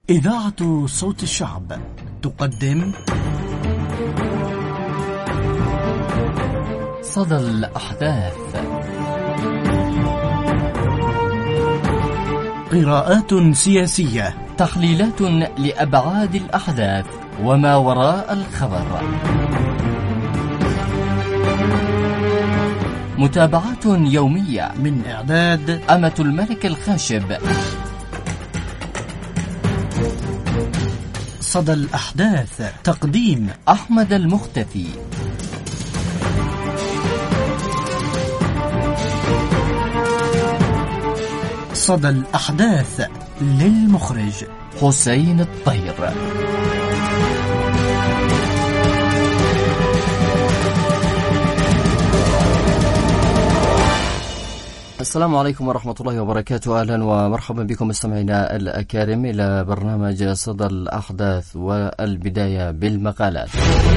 إذاعة صوت الشعب تقدم صدى الأحداث، قراءات سياسية، تحليلات لأبعاد الأحداث وما وراء الخبر، متابعات يومية من إعداد أمة الملك الخاشب. صدى الأحداث، تقديم أحمد المختفي. صدى الأحداث للمخرج حسين الطير. السلام عليكم ورحمة الله وبركاته. أهلا ومرحبا بكم مستمعينا الأكارم إلى برنامج صدى الأحداث، والبداية بالمقالات.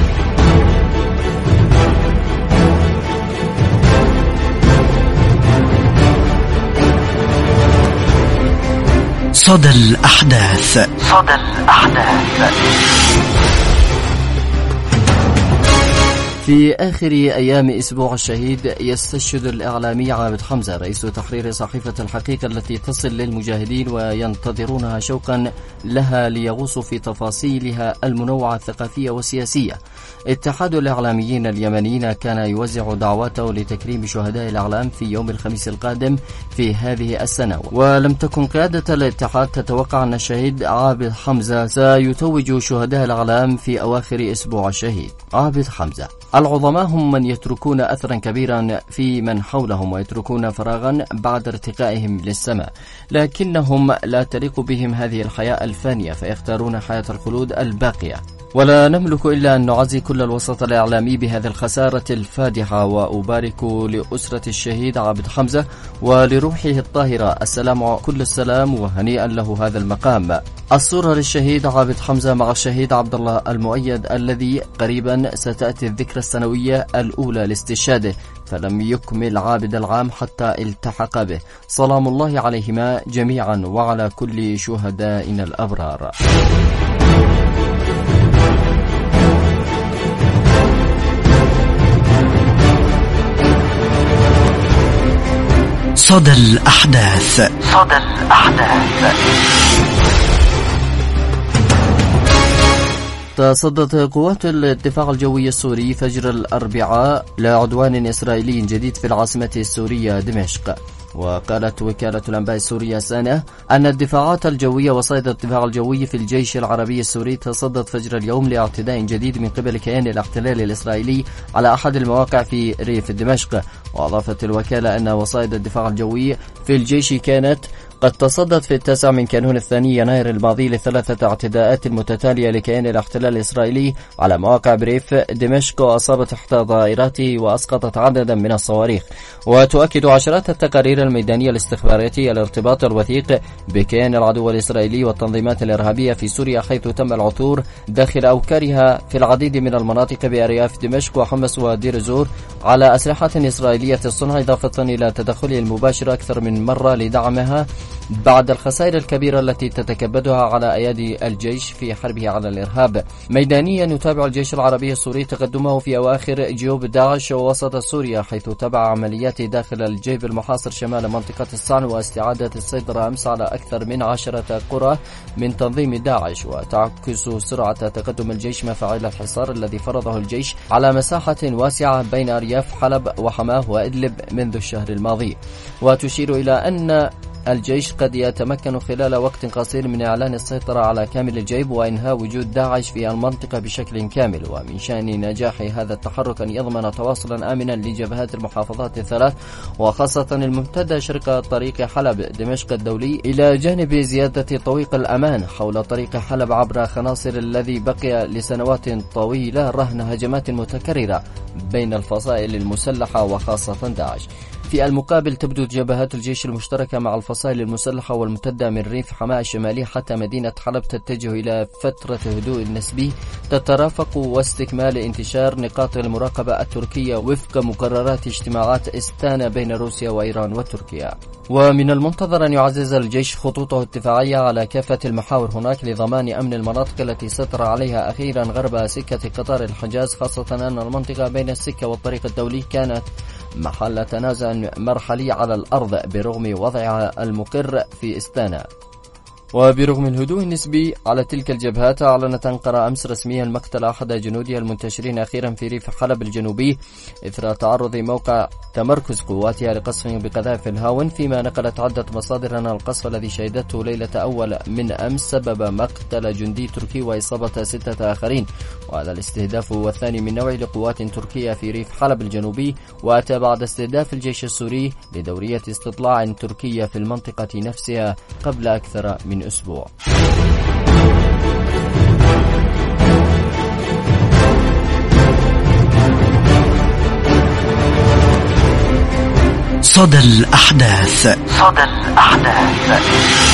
صدى الأحداث. صدى الأحداث. في آخر أيام أسبوع الشهيد يستشهد الإعلامي عابد حمزة رئيس تحرير صحيفة الحقيقة التي تصل للمجاهدين وينتظرونها شوقا لها ليغوصوا في تفاصيلها المنوعة الثقافية والسياسية. اتحاد الإعلاميين اليمنيين كان يوزع دعواته لتكريم شهداء الإعلام في يوم الخميس القادم في هذه السنة، ولم تكن قيادة الاتحاد تتوقع أن الشهيد عابد حمزة سيتوج شهداء الإعلام في أواخر أسبوع الشهيد. عابد حمزة: العظماء هم من يتركون أثرا كبيرا في من حولهم ويتركون فراغا بعد ارتقائهم للسماء، لكنهم لا تليق بهم هذه الحياة الفانية فيختارون حياة الخلود الباقية. ولا نملك إلا أن نعزي كل الوسط الإعلامي بهذه الخسارة الفادحة، وأبارك لأسرة الشهيد عابد حمزة ولروحه الطاهرة كل السلام وهنيئا له هذا المقام. الصورة للشهيد عابد حمزة مع الشهيد عبد الله المؤيد الذي قريبا ستأتي الذكرى السنوية الأولى لاستشهاده، فلم يكمل عابد العام حتى التحق به. سلام الله عليهما جميعا وعلى كل شهدائنا الأبرار. صدى الأحداث. صدى الأحداث. تصدت قوات الدفاع الجوي السوري فجر الأربعاء لعدوان إسرائيلي جديد في العاصمة السورية دمشق. وقالت وكالة الأنباء السورية سانة أن الدفاعات الجوية وصيد الدفاع الجوي في الجيش العربي السوري تصدت فجر اليوم لاعتداء جديد من قبل كيان الاحتلال الإسرائيلي على أحد المواقع في ريف دمشق. وأضافت الوكالة أن وصائد الدفاع الجوي في الجيش كانت قد تصدت في 9 من كانون الثاني يناير الماضي ل3 اعتداءات متتالية لكيان الاحتلال الإسرائيلي على مواقع بريف دمشق، وأصابت إحدى ضائراته وأسقطت عددا من الصواريخ. وتؤكد عشرات التقارير الميدانية الاستخباراتية الارتباط الوثيق بكيان العدو الإسرائيلي والتنظيمات الإرهابية في سوريا، حيث تم العثور داخل أوكارها في العديد من المناطق بأرياف دمشق وحمص ودير الزور على أسلحة إسرائيلية الصنع، إضافة إلى تدخله المباشر أكثر من مرة لدعمها بعد الخسائر الكبيرة التي تتكبدها على أيادي الجيش في حربه على الإرهاب. ميدانيا يتابع الجيش العربي السوري تقدمه في أواخر جيوب داعش ووسط سوريا، حيث تبع عمليات داخل الجيب المحاصر شمال منطقة الصعن واستعادة السيطرة أمس على أكثر من 10 قرى من تنظيم داعش، وتعكس سرعة تقدم الجيش مفاعيل الحصار الذي فرضه الجيش على مساحة واسعة بين أرياف حلب وحماه وإدلب منذ الشهر الماضي. وتشير إلى أن الجيش قد يتمكن خلال وقت قصير من إعلان السيطرة على كامل الجيب وإنهاء وجود داعش في المنطقة بشكل كامل. ومن شأن نجاح هذا التحرك أن يضمن تواصلا آمنا لجبهات المحافظات الثلاث، وخاصة الممتدة شرق طريق حلب دمشق الدولي، إلى جانب زيادة طويق الأمان حول طريق حلب عبر خناصر الذي بقي لسنوات طويلة رهن هجمات متكررة بين الفصائل المسلحة وخاصة داعش. في المقابل تبدو جبهات الجيش المشتركة مع الفصائل المسلحة والممتدة من ريف حماة الشمالي حتى مدينة حلب تتجه إلى فترة هدوء نسبي تترافق واستكمال انتشار نقاط المراقبة التركية وفق مقررات اجتماعات استانا بين روسيا وإيران وتركيا. ومن المنتظر أن يعزز الجيش خطوطه الدفاعية على كافة المحاور هناك لضمان أمن المناطق التي سيطر عليها أخيرا غرب سكة قطار الحجاز، خاصة أن المنطقة بين السكة والطريق الدولي كانت محل تنازع مرحلي على الأرض برغم وضعها المقر في استانا. وبرغم الهدوء النسبي على تلك الجبهات، أعلنت أنقرة أمس رسميا مقتل أحد جنودها المنتشرين أخيرا في ريف حلب الجنوبي إثر تعرض موقع تمركز قواتها لقصف بقذائف الهاون، فيما نقلت عدة مصادر أن القصف الذي شهدته ليلة أول من أمس سبب مقتل جندي تركي وإصابة 6 آخرين. وهذا الاستهداف هو الثاني من نوعه لقوات تركية في ريف حلب الجنوبي، وأتى بعد استهداف الجيش السوري لدورية استطلاع تركية في المنطقة نفسها قبل أكثر من أسبوع. صدى الأحداث. صدى الأحداث.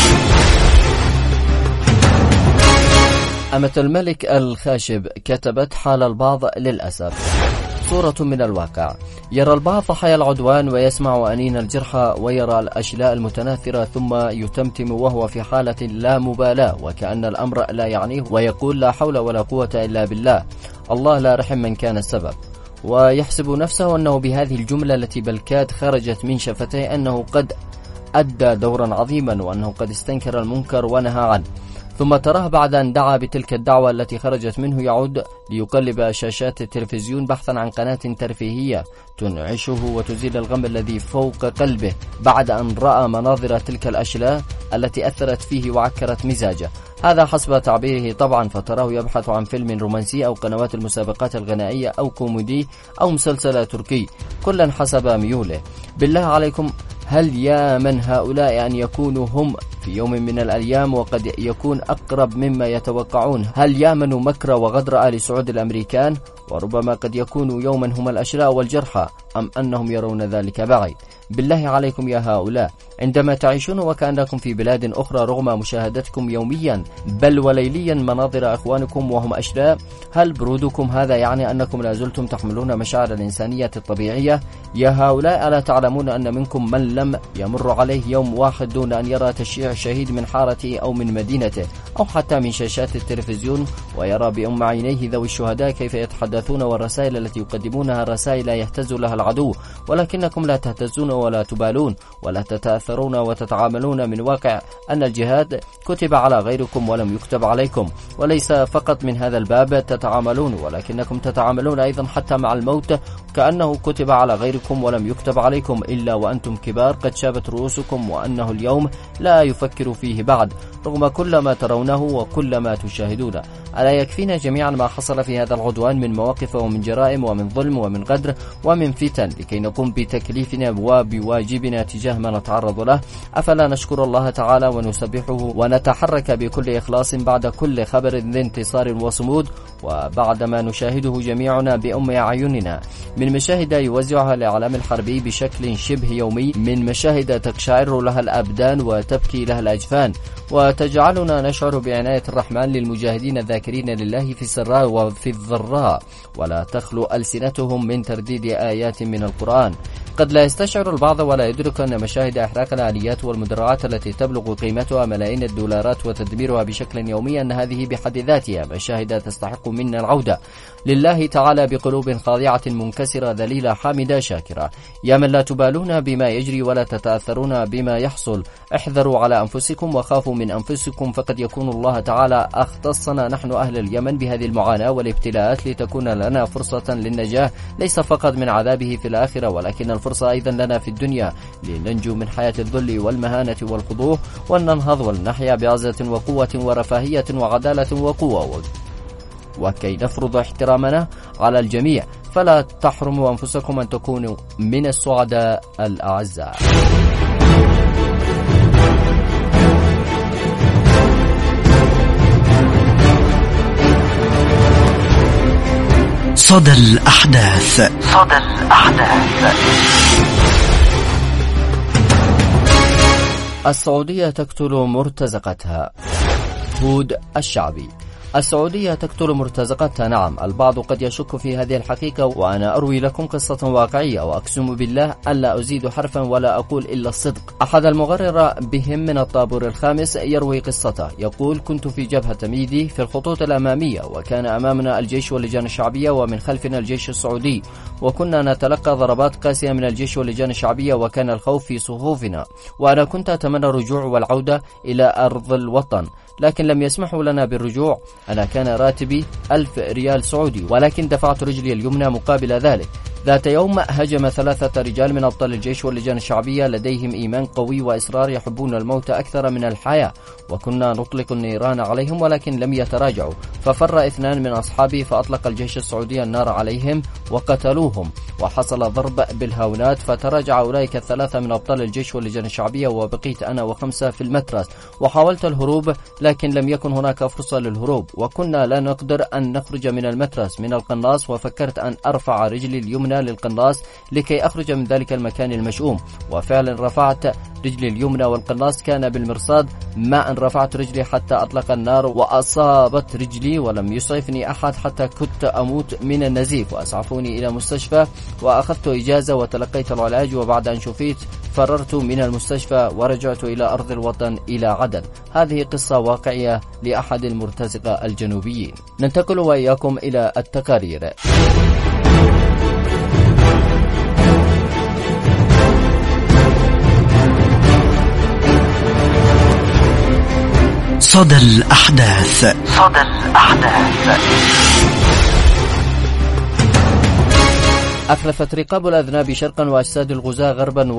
أمة الملك الخاشب كتبت حال البعض للأسف. صورة من الواقع: يرى البعض ضحايا العدوان ويسمع أنين الجرحى ويرى الأشلاء المتناثرة ثم يتمتم وهو في حالة لا مبالاة وكأن الأمر لا يعنيه، ويقول لا حول ولا قوة إلا بالله، الله لا رحم من كان السبب، ويحسب نفسه أنه بهذه الجملة التي بالكاد خرجت من شفتيه أنه قد أدى دورا عظيما وأنه قد استنكر المنكر ونهى عنه. ثم تراه بعد أن دعا بتلك الدعوة التي خرجت منه يعود ليقلب شاشات التلفزيون بحثا عن قناة ترفيهية تنعشه وتزيل الغم الذي فوق قلبه بعد أن رأى مناظر تلك الأشلاء التي أثرت فيه وعكرت مزاجه. هذا حسب تعبيره طبعا، فتراه يبحث عن فيلم رومانسي أو قنوات المسابقات الغنائية أو كوميدي أو مسلسل تركي، كلا حسب ميوله. بالله عليكم، هل يا من هؤلاء أن يكونوا هم في يوم من الأيام وقد يكون أقرب مما يتوقعون؟ هل يأمنوا مكر وغدر آل سعود الأمريكان؟ وربما قد يكونوا يوما هم الأشلاء والجرحى، أم أنهم يرون ذلك بعيد؟ بالله عليكم يا هؤلاء، عندما تعيشون وكأنكم في بلاد أخرى رغم مشاهدتكم يوميا بل وليليا مناظر أخوانكم وهم أشلاء، هل برودكم هذا يعني أنكم لا زلتم تحملون مشاعر الإنسانية الطبيعية؟ يا هؤلاء، ألا تعلمون أن منكم من لم يمر عليه يوم واحد دون أن يرى تشييع شهيد من حارته أو من مدينته أو حتى من شاشات التلفزيون، ويرى بأم عينيه ذوي الشهداء كيف يتحدثون والرسائل التي يقدمونها رسائل يهتز لها العدو، ولكنكم لا تهتزون ولا تبالون ولا تتأثرون وتتعاملون من واقع أن الجهاد كتب على غيركم ولم يكتب عليكم. وليس فقط من هذا الباب تتعاملون، ولكنكم تتعاملون أيضا حتى مع الموت كأنه كتب على غيركم ولم يكتب عليكم، إلا وأنتم كبار قد شابت رؤوسكم وأنه اليوم لا يفكر فيه بعد رغم كل ما ترونه وكل ما تشاهدونه. ألا يكفينا جميعا ما حصل في هذا العدوان من مواقف ومن جرائم ومن ظلم ومن غدر ومن فتن لكي نقوم بتكليفنا وبواجبنا تجاه ما نتعرض له؟ أفلا نشكر الله تعالى ونسبحه ونتحرك بكل إخلاص بعد كل خبر ذي انتصار وصمود، وبعد ما نشاهده جميعنا بأم أعيننا من مشاهد يوزعها الإعلام الحربي بشكل شبه يومي، من مشاهد تقشعر لها الأبدان وتبكي لها الأجفان وتجعلنا نشعر بعناية الرحمن للمجاهدين الذاكرين لله في السراء وفي الضراء، ولا تخلو ألسنتهم من ترديد آيات من القرآن. قد لا يستشعر البعض ولا يدرك أن مشاهد إحراق الآليات والمدرعات التي تبلغ قيمتها ملايين الدولارات وتدميرها بشكل يومي أن هذه بحد ذاتها مشاهد تستحق منا العودة لله تعالى بقلوب خاضعة منكسرة ذليلة حامدة شاكرة. يا من لا تبالون بما يجري ولا تتأثرون بما يحصل، احذروا على أنفسكم وخافوا من أنفسكم، فقد يكون الله تعالى اختصنا نحن أهل اليمن بهذه المعاناة والابتلاءات لتكون لنا فرصة للنجاة ليس فقط من عذابه في الآخرة، ولكن الفرصة أيضا لنا في الدنيا لننجو من حياة الذل والمهانة والخضوع، وننهض ولنحيا بعزة وقوة ورفاهية وعدالة وقوة، وكي نفرض احترامنا على الجميع. فلا تحرموا أنفسكم أن تكونوا من السعداء الأعزاء. صدى الأحداث. صدى الأحداث. السعودية تقتل مرتزقتها. هود الشعبي. السعودية تقتل مرتزقتها. نعم، البعض قد يشك في هذه الحقيقة، وأنا أروي لكم قصة واقعية وأقسم بالله ألا أزيد حرفا ولا أقول إلا الصدق. أحد المغرر بهم من الطابور الخامس يروي قصته، يقول: كنت في جبهة ميدي في الخطوط الأمامية، وكان أمامنا الجيش واللجان الشعبية ومن خلفنا الجيش السعودي، وكنا نتلقى ضربات قاسية من الجيش واللجان الشعبية، وكان الخوف في صفوفنا، وأنا كنت أتمنى الرجوع والعودة إلى أرض الوطن، لكن لم يسمحوا لنا بالرجوع. أنا كان راتبي 1000 ريال سعودي، ولكن دفعت رجلي اليمنى مقابل ذلك. ذات يوم هجم 3 رجال من أبطال الجيش واللجان الشعبية لديهم إيمان قوي وإصرار، يحبون الموت أكثر من الحياة، وكنا نطلق النيران عليهم ولكن لم يتراجعوا، ففر 2 من أصحابي، فأطلق الجيش السعودي النار عليهم وقتلوهم، وحصل ضرب بالهاونات، فتراجع أولئك 3 من أبطال الجيش واللجان الشعبية، وبقيت أنا و5 في المترس، وحاولت الهروب لكن لم يكن هناك فرصة للهروب، وكنا لا نقدر أن نخرج من المترس من القناص، وفكرت أن أرفع رجلي اليمنى للقناص لكي أخرج من ذلك المكان المشؤوم، وفعلا رفعت رجلي اليمنى والقناص كان بالمرصاد، ما أن رفعت رجلي حتى أطلق النار وأصابت رجلي، ولم يسعفني أحد حتى كنت أموت من النزيف، وأسعفوني إلى مستشفى وأخذت إجازة وتلقيت العلاج، وبعد أن شفيت فررت من المستشفى ورجعت إلى أرض الوطن إلى عدن. هذه قصة واقعية لأحد المرتزقة الجنوبيين. ننتقل وإياكم إلى التقارير. صدى الأحداث. صدى الأحداث. أخلفت رقاب الأذناب شرقا وأجساد الغزاة غربا،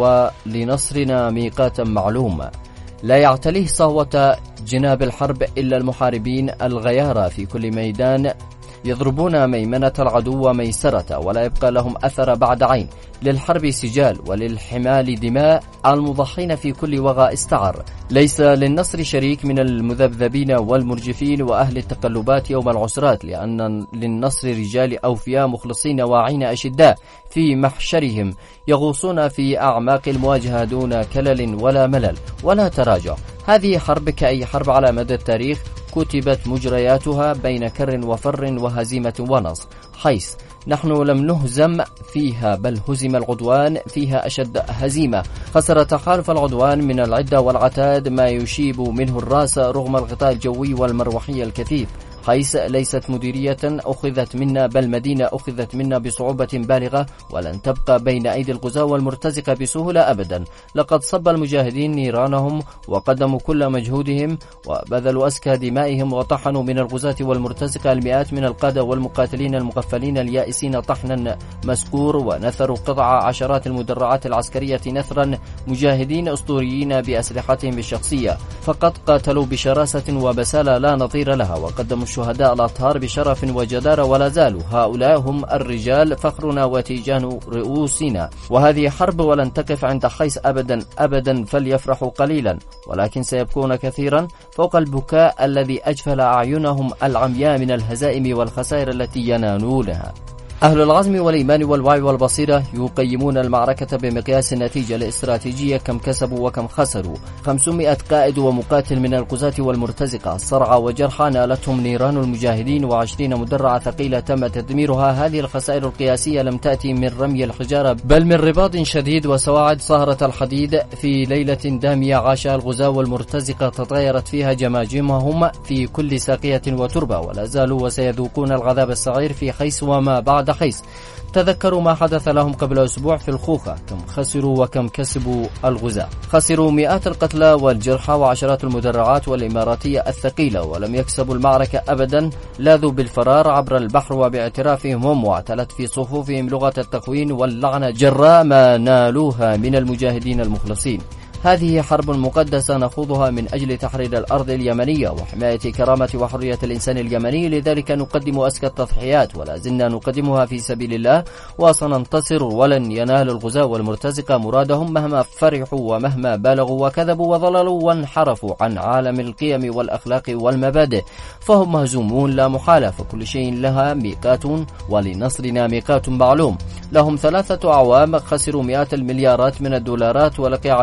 ولنصرنا ميقاتا معلوم، لا يعتليه صهوة جناب الحرب إلا المحاربين الغيارى في كل ميدان، يضربون ميمنة العدو وميسرة، ولا يبقى لهم أثر بعد عين، للحرب سجال وللحمال دماء، المضحين في كل وغى استعر. ليس للنصر شريك من المذبذبين والمرجفين وأهل التقلبات يوم العسرات، لأن للنصر رجال أوفياء مخلصين واعين أشداء في محشرهم، يغوصون في أعماق المواجهة دون كلل ولا ملل ولا تراجع. هذه حرب كأي حرب على مدى التاريخ، كتبت مجرياتها بين كر وفر وهزيمة ونصر، حيث نحن لم نهزم فيها بل هزم العدوان فيها أشد هزيمة. خسر تحالف العدوان من العدة والعتاد ما يشيب منه الرأس رغم الغطاء الجوي والمروحي الكثيف، حيث ليست مديرية أخذت منا بل مدينة أخذت منا بصعوبة بالغة، ولن تبقى بين أيدي الغزاة والمرتزقة بسهولة أبدا. لقد صب المجاهدين نيرانهم وقدموا كل مجهودهم وبذلوا أزكى دمائهم، وطحنوا من الغزاة والمرتزقة المئات من القادة والمقاتلين المغفلين اليائسين طحنا مسكور، ونثروا قطع عشرات المدرعات العسكرية نثرا، مجاهدين أسطوريين بأسلحتهم الشخصية، فقد قاتلوا بشراسة وبسالة لا نظير لها، وقدموا الشهداء الأطهار بشرف وجدارة، ولا زالوا هؤلاء هم الرجال فخرنا وتيجان رؤوسنا. وهذه حرب ولن تقف عند حيث أبدا أبدا، فليفرحوا قليلا ولكن سيبكون كثيرا فوق البكاء الذي أجفل أعينهم العمياء من الهزائم والخسائر التي ينالونها. أهل العزم والإيمان والوعي والبصيرة يقيمون المعركة بمقياس النتيجة الاستراتيجية، كم كسبوا وكم خسروا. 500 قائد ومقاتل من الغزاة والمرتزقة، صرعى وجرحى نالتهم نيران المجاهدين، و20 مدرعة ثقيلة تم تدميرها. هذه الخسائر القياسية لم تأتي من رمي الحجارة بل من رباط شديد وسواعد صهرة الحديد في ليلة دامية عاشها الغزاة والمرتزقة، تطايرت فيها جماجمهم في كل ساقية وتربة، ولا زالوا وسيذوقون العذاب الصغير في حيث وما بعد حيث. تذكروا ما حدث لهم قبل أسبوع في الخوخة، كم خسروا وكم كسبوا الغزاة. خسروا مئات القتلى والجرحى وعشرات المدرعات والإماراتية الثقيلة، ولم يكسبوا المعركة أبدا. لاذوا بالفرار عبر البحر وباعترافهم هم، واعتلت في صفوفهم لغة التخوين واللعنة جراء ما نالوها من المجاهدين المخلصين. هذه حرب مقدسة نخوضها من أجل تحرير الأرض اليمنية وحماية كرامة وحرية الإنسان اليمني، لذلك نقدم أزكى التضحيات ولا زلنا نقدمها في سبيل الله، وسننتصر ولن ينال الغزاة والمرتزقة مرادهم مهما فرحوا ومهما بالغوا وكذبوا وضللوا وانحرفوا عن عالم القيم والأخلاق والمبادئ، فهم مهزومون لا محالة، فكل شيء لها ميقات ولنصرنا ميقات معلوم. لهم 3 أعوام خسروا مئات المليارات من الدولارات ولقي عشرات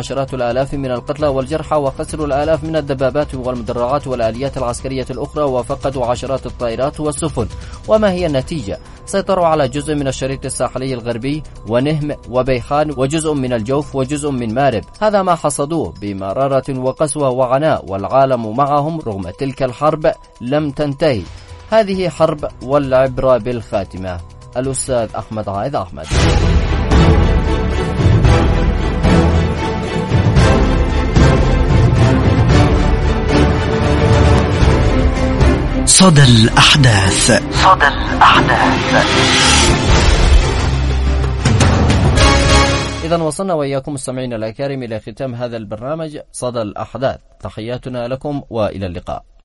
الآلاف من القتلى والجرحى وخسروا الآلاف من الدبابات والمدرعات والآليات العسكرية الأخرى وفقدوا عشرات الطائرات والسفن. وما هي النتيجة؟ سيطروا على جزء من الشريط الساحلي الغربي ونهم وبيخان وجزء من الجوف وجزء من مارب. هذا ما حصدوه بمرارة وقسوة وعناء، والعالم معهم رغم تلك الحرب لم تنتهي. هذه حرب والعبرة بالخاتمة. الأستاذ أحمد عائد أحمد. صدى الأحداث. صدى الأحداث. إذن وصلنا وإياكم مستمعين الأكارم إلى ختام هذا البرنامج صدى الأحداث. تحياتنا لكم وإلى اللقاء.